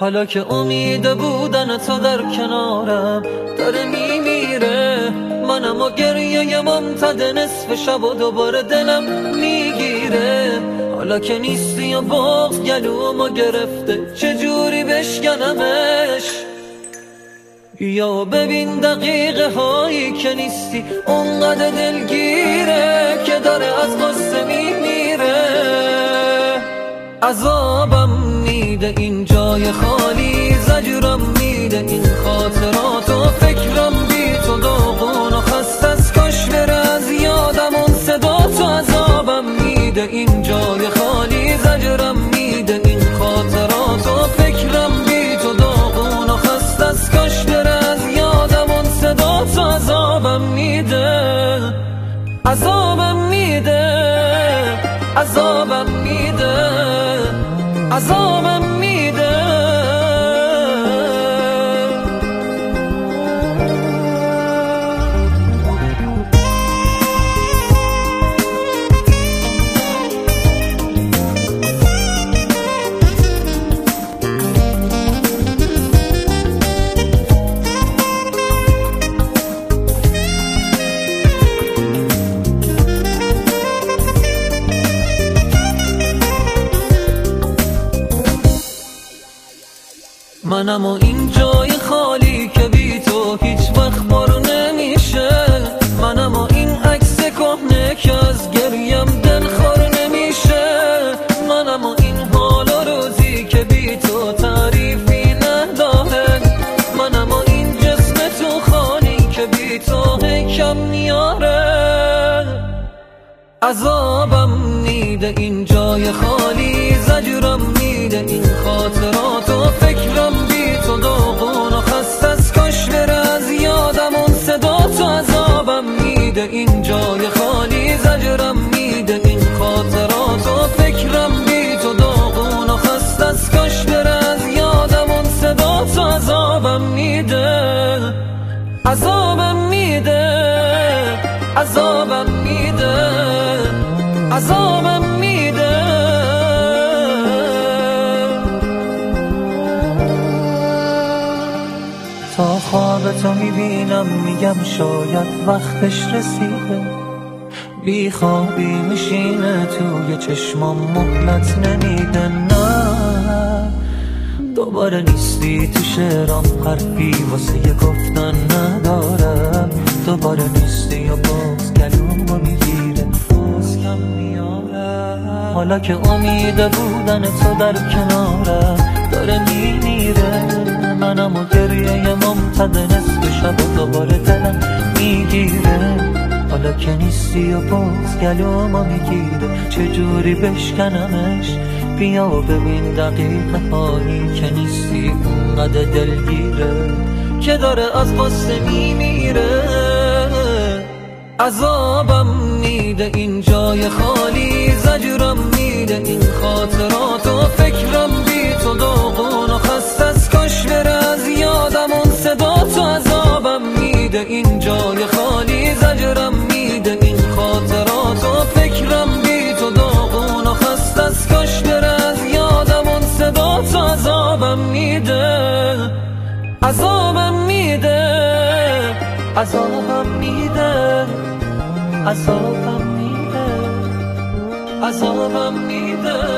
حالا که امید بودن تو در کنارم داره میمیره، منم و گریه ممتد نصف شب و دوباره دلم میگیره. حالا که نیستی و بغض گلومو گرفته چجوری بشکنمش؟ یا ببین دقیقه هایی که نیستی اونقدر دلگیره که داره از غصه میمیره. عذابم میده این جای خالی، زجرم میده این خاطرات و فکرم بی تو داغون و خسته از کاش بره از یادم اون صدا تو. عذابم میده این جای خالی، زجرم میده این خاطرات و فکرم بی تو داغون و خسته از کاش بره از یادم اون صدا تو. عذابم میده، عذابم میده، عذابم میده، عذابم میده. منم و این جای خالی که بی تو هیچ وقت بارو نمیشه، منم و این عکس کهنه که از گریم دلخور نمیشه، منم و این حال و روزی که بی تو تعریفی نداره، منم و این جسم تو خالی که بی تو کم میاره. عذابم میده این جای خالی، زجرم میده این خاطرات و فکرم بی تو داغون و خسته از کاش بره از یادم اون صدا تو. عذابم میده این جای خالی، زجرم میده این خاطرات و فکرم بی تو داغون و خسته از کاش بره از یادم اون صدا تو. عذابم میده، عذابم میده، عذابم میده، عذابم میده. تا خواب تو میبینم میگم شاید وقتش رسیده، بی خوابی میشینه توی چشمام مهلت نمیده. نه دوباره نیستی تو شعرام، حرفی واسه گفتن ندارم. دوباره نیستی و باز گلومو میگیره، باز کم میارم. حالا که امید بودن تو در کنارم داره میمیره، منم و گریه ممتد نصف شب و دوباره دلم میگیره. حالا که نیستی و باز گلومو میگیره چجوری بشکنمش؟ بیا و ببین دقیقه هایی که نیستی اونقدر دلگیره که داره از غصه میمیره. عذابم میده این جای خالی، زجرم میده این خاطرات و فکرم بی تو داغون و خسته از کاش بره از یادم اون صدا تو. عذابم میده این جای خالی، زجرم میده این خاطرات و فکرم بی تو داغون و خسته از کاش بره از یادم اون صدا تو. عذابم میده، عذابم میده، عذابم میده، عذابم میده، عذابم میده.